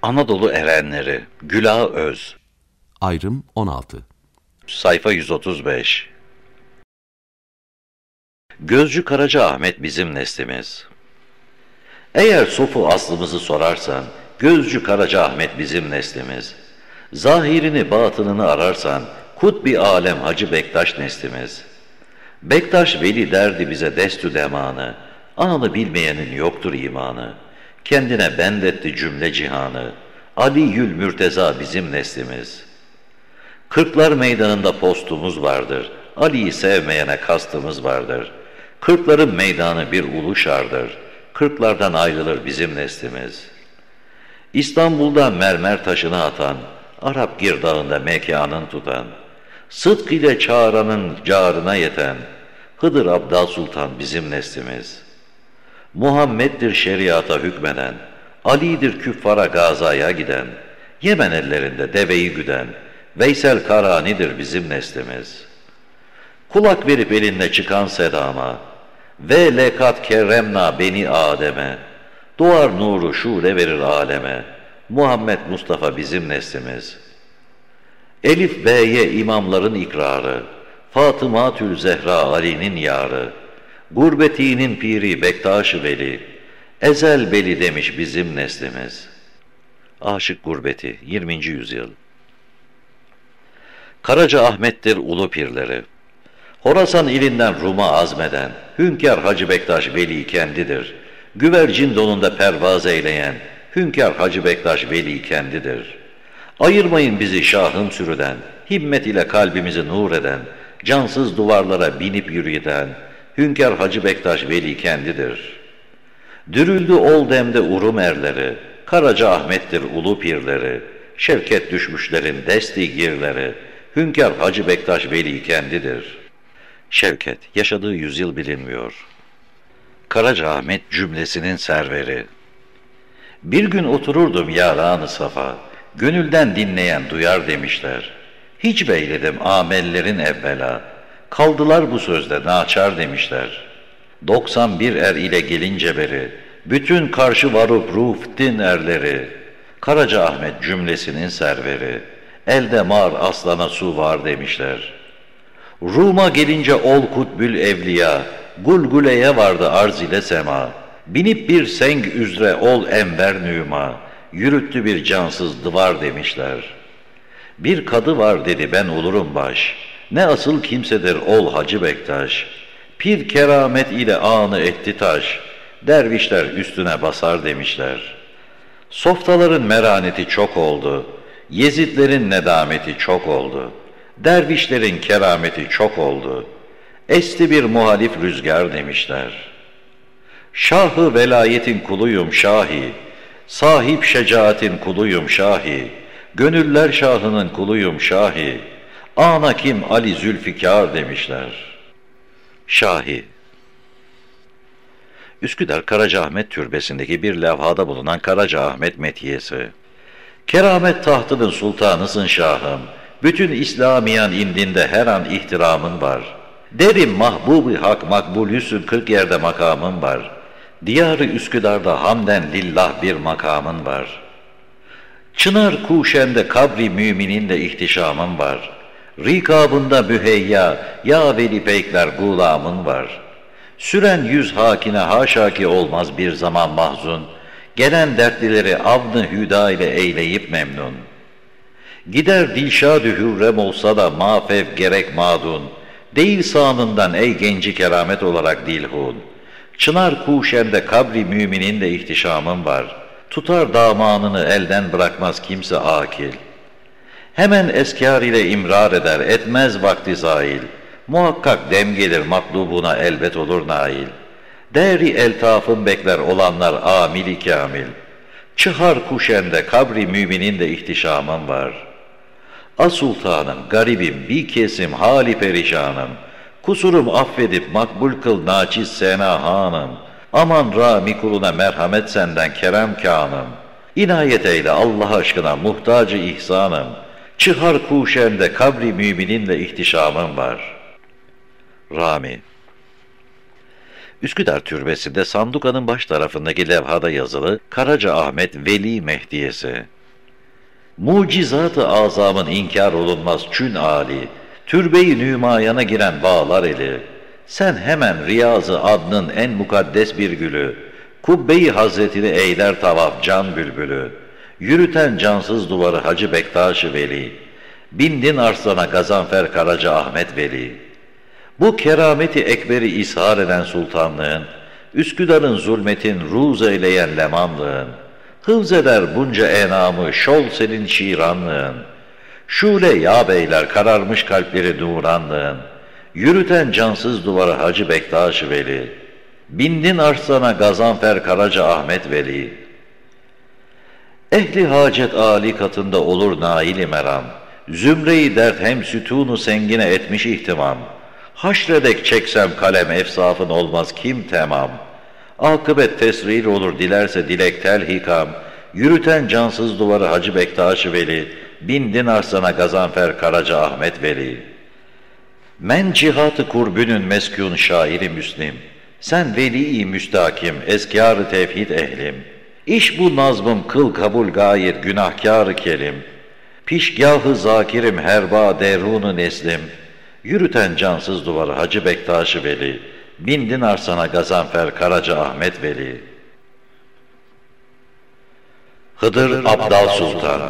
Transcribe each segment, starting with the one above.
Anadolu erenleri Güla Öz. Ayrım 16. Sayfa 135. Gözcü Karacaahmet bizim neslimiz. Eğer sofu aslımızı sorarsan, Gözcü Karacaahmet bizim neslimiz. Zahirini batınını ararsan, Kutbi alem Hacı Bektaş neslimiz. Bektaş veli derdi bize destü demanı, anı bilmeyenin yoktur imanı. Kendine bendetti cümle cihanı, Aliyül Mürteza bizim neslimiz. Kırklar meydanında postumuz vardır, Ali'yi sevmeyene kastımız vardır. Kırkların meydanı bir ulu şardır, Kırklardan ayrılır bizim neslimiz. İstanbul'da mermer taşını atan, Arap girdağında mekanın tutan, Sıdk ile çağıranın carına yeten, Hıdır Abdal Sultan bizim neslimiz. Muhammed'dir şeriata hükmeden, Ali'dir küffara gazaya giden, Yemen ellerinde deveyi güden, Veysel Karani'dir bizim neslimiz. Kulak verip elinde çıkan sedama, ve lekat kerremna beni Adem'e, doğar nuru şule verir aleme, Muhammed Mustafa bizim neslimiz. Elif B'ye imamların ikrarı, Fatıma-tül Zehra Ali'nin yarı, gurbetinin piri Bektaş-ı Veli, ezel beli demiş bizim neslimiz. Aşık Gurbeti 20. yüzyıl. Karacaahmet'tir ulu pirleri. Horasan ilinden Rum'a azmeden, Hünkâr Hacı Bektaş Veli kendidir. Güvercin donunda pervaz eyleyen, Hünkâr Hacı Bektaş Veli kendidir. Ayırmayın bizi şahım sürüden, himmet ile kalbimizi nur eden, cansız duvarlara binip yürüyen, Hünkâr Hacı Bektaş Veli kendidir. Dürüldü ol demde urum erleri, Karacaahmet'tir ulu pirleri, şevket düşmüşlerin desti girleri, Hünkâr Hacı Bektaş Veli kendidir. Şevket, yaşadığı yüzyıl bilinmiyor. Karacaahmet cümlesinin serveri. Bir gün otururdum yaran-ı safa, gönülden dinleyen duyar demişler. Hiç beyledim amellerin evvela, kaldılar bu sözde naçar demişler. 91 er ile gelince beri, bütün karşı varup ruftin erleri, Karacaahmet cümlesinin serveri, elde mar aslana su var demişler. Rum'a gelince ol kutbül evliya, Gulgule'ye vardı arz ile sema, binip bir seng üzre ol enver nüma, yürüttü bir cansız dıvar demişler. Bir kadı var dedi ben olurum baş, ne asıl kimsedir ol Hacı Bektaş, pir keramet ile anı etti taş, dervişler üstüne basar demişler. Softaların meraneti çok oldu, Yezidlerin nedameti çok oldu, dervişlerin kerameti çok oldu, esti bir muhalif rüzgar demişler. Şahı velayetin kuluyum şahi, sahip şecaatin kuluyum şahi, gönüller şahının kuluyum şahi, ana kim Ali Zülfikar demişler. Şahi. Üsküdar Karacaahmet Türbesi'ndeki bir levhada bulunan Karacaahmet metiyesi. Keramet tahtının sultanısın şahım, bütün İslamiyan indinde her an ihtiramın var. Derim mahbub-i hak makbulüsün 40 yerde makamın var. Diyarı Üsküdar'da hamden lillah bir makamın var. Çınar kuşende kabri müminin de ihtişamın var. Rikabında müheyya ya veli peykler gulamın var. Süren yüz hakine haşa ki olmaz bir zaman mahzun. Gelen dertlileri avn-ı hüda ile eyleyip memnun. Gider dilşad-ı hürrem olsa da mafev gerek madun. Değil sanından ey genci keramet olarak dilhun. Çınar kuşende kabri müminin de ihtişamın var. Tutar damanını elden bırakmaz kimse akil. Hemen eskâr ile imrar eder, etmez vakti zail. Muhakkak dem gelir matlubuna elbet olur nail. Deri eltafın bekler olanlar amili kamil. Çıhar kuşende kabri müminin de ihtişamın var. Sultanım, garibim, bir kesim hali perişanım. Kusurum affedip makbul kıl naçiz sena hanım. Aman Rami kuluna merhamet senden kerem kânım. İnayet eyle Allah aşkına muhtacı ihsanım. Çıhar kuşende kabri müminin de ihtişamım var. Rami. Üsküdar Türbesi'nde sandukanın baş tarafındaki levhada yazılı Karaca Ahmet Veli Mehdiyesi. Mucizat-ı azamın inkar olunmaz çün âli, türbe-i nümayana giren bağlar eli, sen hemen Riyaz-ı adnın en mukaddes bir gülü, kubbe-i hazretini eyler tavaf can bülbülü, yürüten cansız duvarı Hacı Bektaş-ı Veli, bindin arslana Gazanfer Karaca Ahmet Veli. Bu kerameti ekberi ishar eden sultanlığın, Üsküdar'ın zulmetin ruz eyleyen lemanlığın, hıfz eder bunca enamı şol senin şiranlığın, şule ya beyler kararmış kalpleri nuranlığın, yürüten cansız duvarı Hacı Bektaş Veli, bindin arslana Gazanfer Karaca Ahmet Veli. Ehli hacet âli katında olur nail-i meram, zümre-i dert hem sütunu sengine etmiş ihtimam, haşredek çeksem kalem efsafın olmaz kim temam, akıbet tesril olur dilerse dilek tel hikam, yürüten cansız duvarı Hacı Bektaş Veli, bindin arsana Gazanfer Karaca Ahmet Veli. Men cihat-ı kurbünün meskûn şairi müslim, sen veli-i müstakim, eskâr-ı tevhid ehlim. İş bu nazmım kıl kabul gayet günahkâr-ı kelim, pişgâh-ı zakirim herba derûn-ı neslim, yürüten cansız duvarı Hacı Bektaş Veli, bindin arsana Gazanfer Karaca Ahmet Veli. Hıdır Abdal Sultan.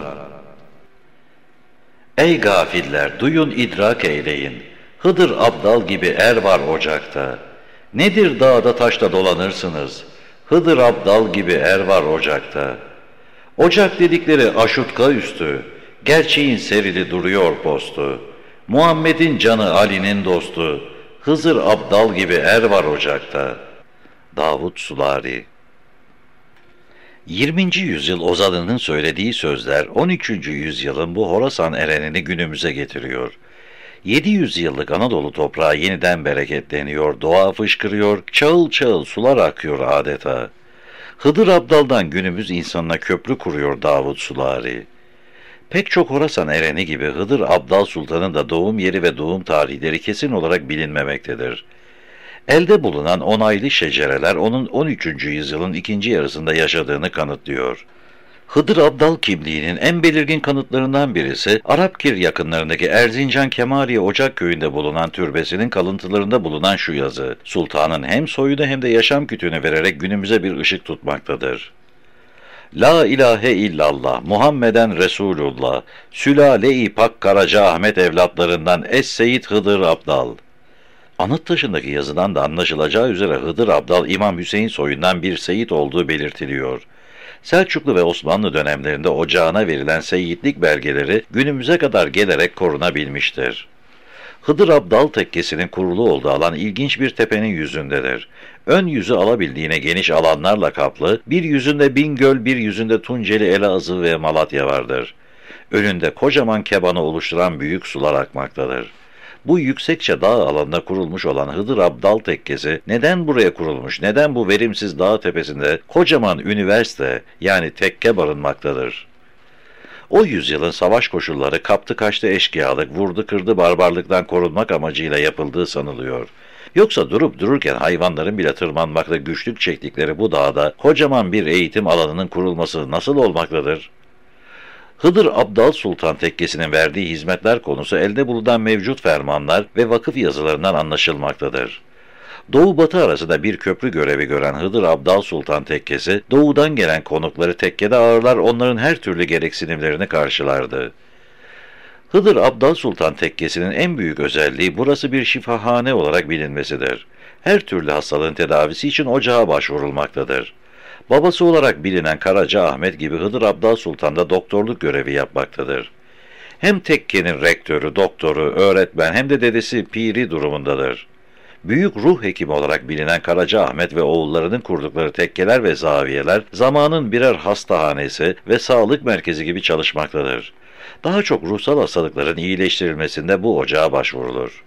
Ey gafiller, duyun idrak eyleyin, Hıdır Abdal gibi er var ocakta. Nedir dağda taşta dolanırsınız, Hıdır Abdal gibi er var ocakta. Ocak dedikleri aşutka üstü, gerçeğin serili duruyor postu. Muhammed'in canı Ali'nin dostu, Hızır Abdal gibi er var ocakta. Davud Sulari. 20. yüzyıl ozanının söylediği sözler 13. yüzyılın bu Horasan erenini günümüze getiriyor. 700 yıllık Anadolu toprağı yeniden bereketleniyor, doğa fışkırıyor, çağıl çağıl sular akıyor adeta. Hıdır Abdal'dan günümüz insanına köprü kuruyor Davud Sulari. Pek çok Horasan ereni gibi Hıdır Abdal Sultan'ın da doğum yeri ve doğum tarihleri kesin olarak bilinmemektedir. Elde bulunan onaylı şecereler onun 13. yüzyılın ikinci yarısında yaşadığını kanıtlıyor. Hıdır Abdal kimliğinin en belirgin kanıtlarından birisi, Arapkir yakınlarındaki Erzincan Kemaliye Ocak köyünde bulunan türbesinin kalıntılarında bulunan şu yazı, sultanın hem soyunu hem de yaşam kütüğünü vererek günümüze bir ışık tutmaktadır. La ilahe illallah, Muhammeden Resulullah, Sülale-i Pak Karaca Ahmet evlatlarından Es-Seyyid Hıdır Abdal. Anıt taşındaki yazıdan da anlaşılacağı üzere Hıdır Abdal, İmam Hüseyin soyundan bir seyit olduğu belirtiliyor. Selçuklu ve Osmanlı dönemlerinde ocağına verilen seyitlik belgeleri günümüze kadar gelerek korunabilmiştir. Hıdır Abdal tekkesinin kurulu olduğu alan ilginç bir tepenin yüzündedir. Ön yüzü alabildiğine geniş alanlarla kaplı, bir yüzünde Bingöl, bir yüzünde Tunceli, Elazığ ve Malatya vardır. Önünde kocaman kebanı oluşturan büyük sular akmaktadır. Bu yüksekçe dağ alanında kurulmuş olan Hıdır Abdal tekkesi neden buraya kurulmuş, neden bu verimsiz dağ tepesinde kocaman üniversite yani tekke barınmaktadır? O yüzyılın savaş koşulları kaptı kaçtı eşkıyalık, vurdu kırdı barbarlıktan korunmak amacıyla yapıldığı sanılıyor. Yoksa durup dururken hayvanların bile tırmanmakta güçlük çektikleri bu dağda kocaman bir eğitim alanının kurulması nasıl olmaktadır? Hıdır Abdal Sultan Tekkesi'nin verdiği hizmetler konusu elde bulunan mevcut fermanlar ve vakıf yazılarından anlaşılmaktadır. Doğu-batı arasında bir köprü görevi gören Hıdır Abdal Sultan Tekkesi, doğudan gelen konukları tekkede ağırlar, onların her türlü gereksinimlerini karşılardı. Hıdır Abdal Sultan Tekkesi'nin en büyük özelliği burası bir şifahane olarak bilinmesidir. Her türlü hastalığın tedavisi için ocağa başvurulmaktadır. Babası olarak bilinen Karaca Ahmet gibi Hıdır Abdal Sultan da doktorluk görevi yapmaktadır. Hem tekkenin rektörü, doktoru, öğretmen hem de dedesi piri durumundadır. Büyük ruh hekimi olarak bilinen Karaca Ahmet ve oğullarının kurdukları tekkeler ve zaviyeler zamanın birer hastahanesi ve sağlık merkezi gibi çalışmaktadır. Daha çok ruhsal hastalıkların iyileştirilmesinde bu ocağa başvurulur.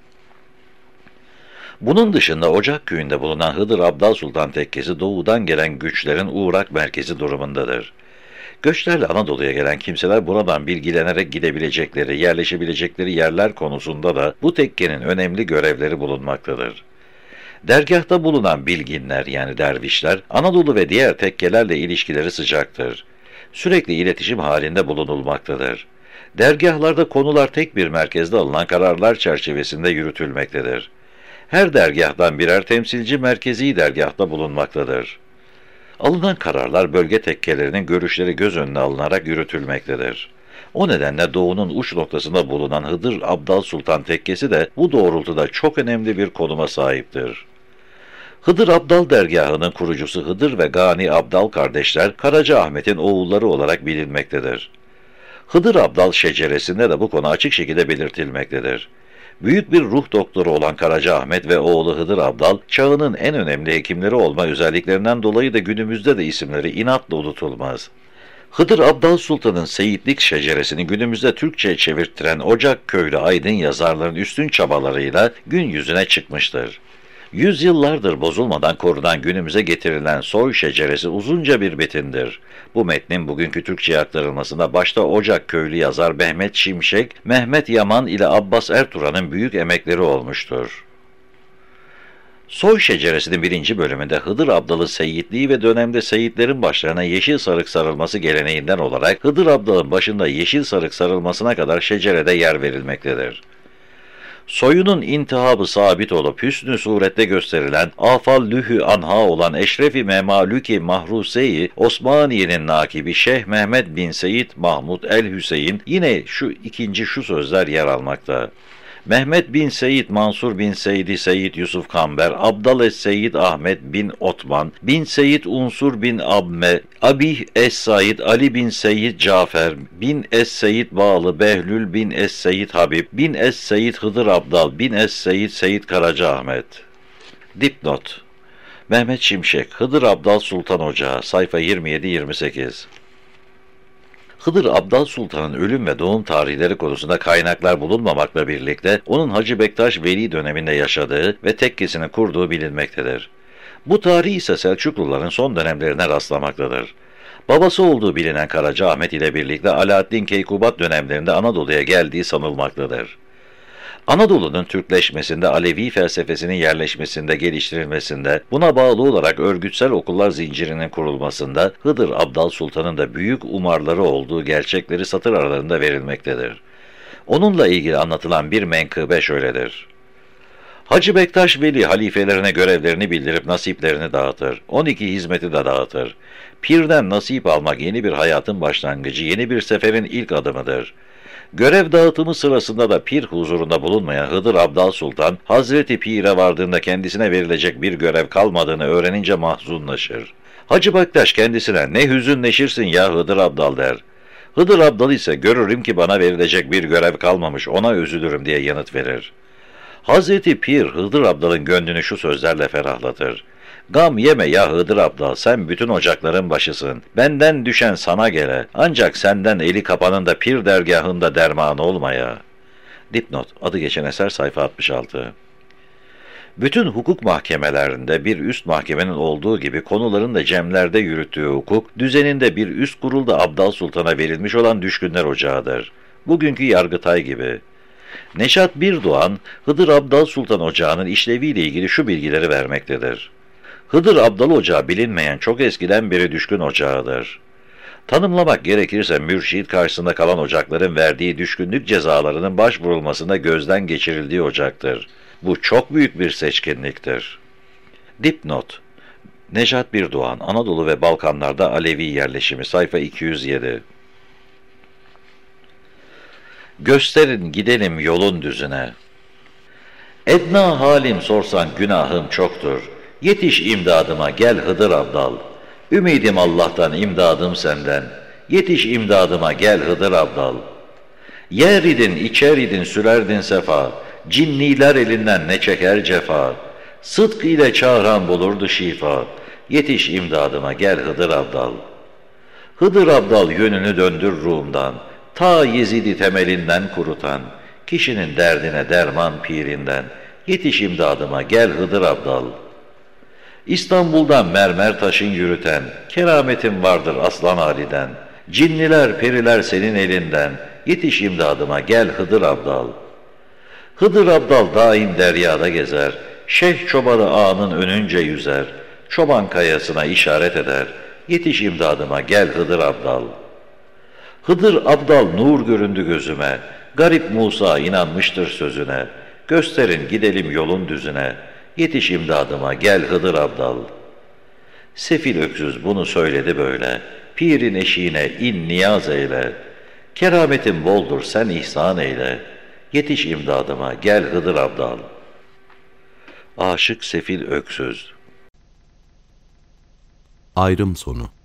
Bunun dışında Ocak köyünde bulunan Hıdır Abdal Sultan Tekkesi doğudan gelen güçlerin uğrak merkezi durumundadır. Göçlerle Anadolu'ya gelen kimseler buradan bilgilenerek gidebilecekleri, yerleşebilecekleri yerler konusunda da bu tekkenin önemli görevleri bulunmaktadır. Dergâhta bulunan bilginler yani dervişler, Anadolu ve diğer tekkelerle ilişkileri sıcaktır. Sürekli iletişim halinde bulunulmaktadır. Dergâhlarda konular tek bir merkezde alınan kararlar çerçevesinde yürütülmektedir. Her dergâhtan birer temsilci merkezi dergâhta bulunmaktadır. Alınan kararlar bölge tekkelerinin görüşleri göz önüne alınarak yürütülmektedir. O nedenle doğunun uç noktasında bulunan Hıdır Abdal Sultan Tekkesi de bu doğrultuda çok önemli bir konuma sahiptir. Hıdır Abdal dergahının kurucusu Hıdır ve Gani Abdal kardeşler Karacaahmet'in oğulları olarak bilinmektedir. Hıdır Abdal şeceresinde de bu konu açık şekilde belirtilmektedir. Büyük bir ruh doktoru olan Karacaahmet ve oğlu Hıdır Abdal, çağının en önemli hekimleri olma özelliklerinden dolayı da günümüzde de isimleri inatla unutulmaz. Hıdır Abdal Sultan'ın seyitlik şeceresini günümüzde Türkçe'ye çevirttiren Ocak köylü aydın yazarların üstün çabalarıyla gün yüzüne çıkmıştır. Yüzyıllardır bozulmadan korunan günümüze getirilen soy şeceresi uzunca bir metindir. Bu metnin bugünkü Türkçe'ye aktarılmasında başta Ocak köylü yazar Mehmet Şimşek, Mehmet Yaman ile Abbas Ertuğrul'un büyük emekleri olmuştur. Soy şeceresinin 1. bölümünde Hıdır Abdal'ın seyitliği ve dönemde seyitlerin başlarına yeşil sarık sarılması geleneğinden olarak Hıdır Abdal'ın başında yeşil sarık sarılmasına kadar şecerede yer verilmektedir. Soyunun intihabı sabit olup hüsnü surette gösterilen afallühü anha olan Eşrefi Memalüki Mahruseyi Osmaniye'nin nakibi Şeyh Mehmet bin Seyyid Mahmud el-Hüseyin yine şu sözler yer almakta. Mehmet bin Seyyid Mansur bin Seyyid Seyyid Yusuf Kamber, Abdal es-Seyyid Ahmet bin Otman, bin Seyyid Unsur bin Abme, Abih es-Said Ali bin Seyyid Cafer, bin es-Seyyid Bağlı, Behlül bin es-Seyyid Habib, bin es-Seyyid Hıdır Abdal, bin es-Seyyid Seyyid Karacaahmet. Dipnot: Mehmet Şimşek, Hıdır Abdal Sultan Ocağı, sayfa 27-28. Hıdır Abdal Sultan'ın ölüm ve doğum tarihleri konusunda kaynaklar bulunmamakla birlikte onun Hacı Bektaş Veli döneminde yaşadığı ve tekkesini kurduğu bilinmektedir. Bu tarih ise Selçukluların son dönemlerine rastlamaktadır. Babası olduğu bilinen Karacaahmet ile birlikte Alaaddin Keykubat dönemlerinde Anadolu'ya geldiği sanılmaktadır. Anadolu'nun Türkleşmesinde, Alevi felsefesinin yerleşmesinde, geliştirilmesinde, buna bağlı olarak örgütsel okullar zincirinin kurulmasında Hıdır Abdal Sultan'ın da büyük umarları olduğu gerçekleri satır aralarında verilmektedir. Onunla ilgili anlatılan bir menkıbe şöyledir. Hacı Bektaş Veli halifelerine görevlerini bildirip nasiplerini dağıtır. 12 hizmeti de dağıtır. Pirden nasip almak yeni bir hayatın başlangıcı, yeni bir seferin ilk adımıdır. Görev dağıtımı sırasında da pir huzurunda bulunmayan Hıdır Abdal Sultan, Hazreti Pir'e vardığında kendisine verilecek bir görev kalmadığını öğrenince mahzunlaşır. Hacı Bektaş kendisine "Ne hüzünleşirsin ya Hıdır Abdal" der. Hıdır Abdal ise "Görürüm ki bana verilecek bir görev kalmamış, ona üzülürüm" diye yanıt verir. Hazreti Pir Hıdır Abdal'ın gönlünü şu sözlerle ferahlatır. "Gam yeme ya Hıdır Abdal, sen bütün ocakların başısın. Benden düşen sana gele, ancak senden eli kapanında pir dergahında derman olmaya." Dipnot: adı geçen eser, sayfa 66. Bütün hukuk mahkemelerinde bir üst mahkemenin olduğu gibi konuların da cemlerde yürüttüğü hukuk düzeninde bir üst kurulda Abdal Sultan'a verilmiş olan düşkünler ocağıdır. Bugünkü Yargıtay gibi. Neşat Birdoğan, Hıdır Abdal Sultan Ocağı'nın işleviyle ilgili şu bilgileri vermektedir. Hıdır Abdal Ocağı bilinmeyen çok eskiden beri düşkün ocağıdır. Tanımlamak gerekirse mürşid karşısında kalan ocakların verdiği düşkünlük cezalarının başvurulmasında gözden geçirildiği ocaktır. Bu çok büyük bir seçkinliktir. Dipnot: Neşat Birdoğan, Anadolu ve Balkanlarda Alevi yerleşimi, sayfa 207. Gösterin gidelim yolun düzüne. Edna halim sorsan günahım çoktur. Yetiş imdadıma gel Hıdır Abdal. Ümidim Allah'tan, imdadım senden. Yetiş imdadıma gel Hıdır Abdal. Yer idin, içer idin, sürerdin sefa. Cinniler elinden ne çeker cefa. Sıdk ile çağıran bulurdu şifa. Yetiş imdadıma gel Hıdır Abdal. Hıdır Abdal yönünü döndür Rum'dan. Ta Yezid'i temelinden kurutan. Kişinin derdine derman pirinden. Yetiş imdadıma gel Hıdır Abdal. İstanbul'dan mermer taşın yürüten, kerametin vardır Aslan Ali'den. Cinniler, periler senin elinden, yetiş imdadıma gel Hıdır Abdal. Hıdır Abdal daim deryada gezer, Şeyh çobanı ağanın önünce yüzer, çoban kayasına işaret eder, yetiş imdadıma gel Hıdır Abdal. Hıdır Abdal nur göründü gözüme, garip Musa inanmıştır sözüne, gösterin gidelim yolun düzüne, yetiş imdadıma gel Hıdır Abdal. Sefil öksüz bunu söyledi böyle, pirin eşiğine in niyaz eyle, kerametin boldur sen ihsan eyle, yetiş imdadıma gel Hıdır Abdal. Aşık Sefil Öksüz. Ayrım sonu.